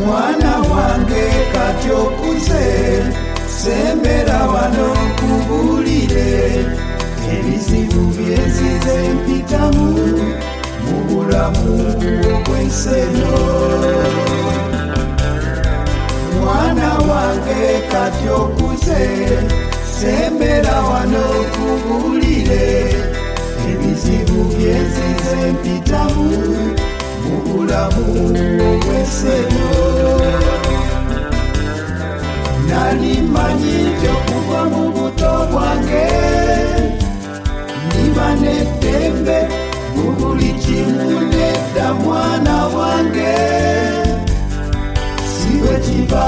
Mwana wange kati okuze, sembera wano nkubulire ebizibu byenzize mpitamu mu bulamu obw'ensi eno. Mwana wange kati okuze, sembera wano nkubulire ebizibu byenzize mpitamu mu bulamu obw'ensi eno. Nali manyi nti okuva mu buto bwange ndiba n'eddembe mu buli kimu, nedda mwana wange si bwe kiba.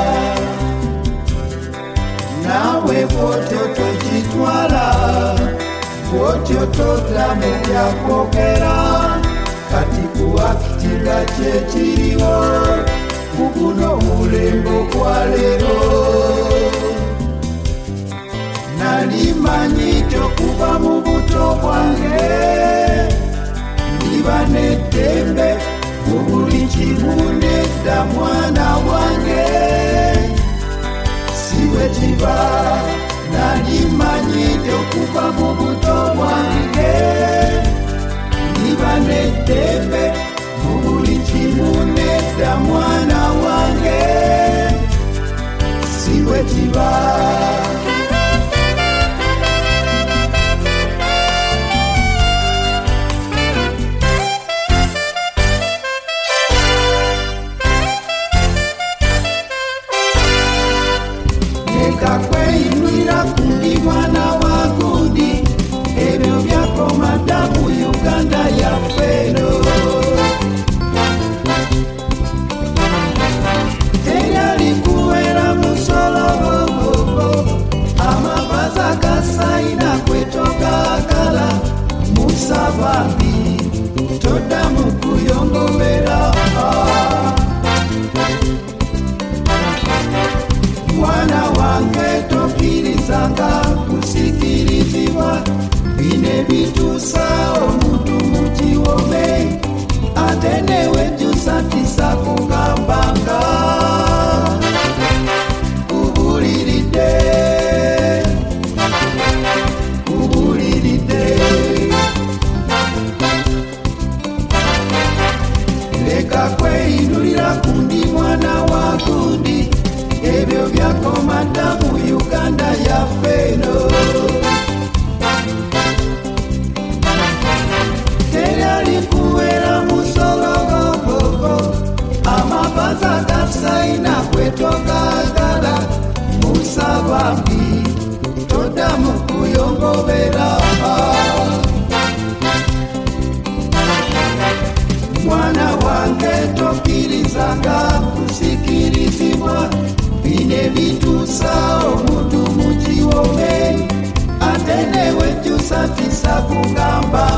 Naawe bw'otyo togitwala, bw'otyo toddamu byakwogera, kati kuwakitinga kyekiriwo mu guno omulembe ogwa leero. Nali manyi nti okuva mu buto bwange ndiba n'eddembe mu buli kimu, nedda mwana wange si bwe kiba. Nali manyi nti okuva mu buto bwange ndiba n'eddembe mu buli kimu, nedda mwana wange si bwe kiba. Leka kweyinulira kundi mwana wa gundi, ebyo byakomada mu Uganda yaffe eno. Teyali kuwera musolo bobobo, amabaza gasayina kwetogagala, musabambi toddamu kuyongobera. Mwana wange tokkirizanga kusikirizibwa, bino ebituusa omuntu mu kiwome, ate newejjusa tisa kugambanga kubuliridde, kubuliridde. Leka kweyinulira kundi mwana wa gundi, ebyo byakomada mu Uganda yaffe eno. Teyali kuwera musolo bobobo, amabaza gasayina kwetogagala, musabambi toddamu kuyongobera. Mwana wange tokkirizanga kusikirizibwa, bino ebituusa omuntu mu kiwome, ate newejjusa tisa kugamba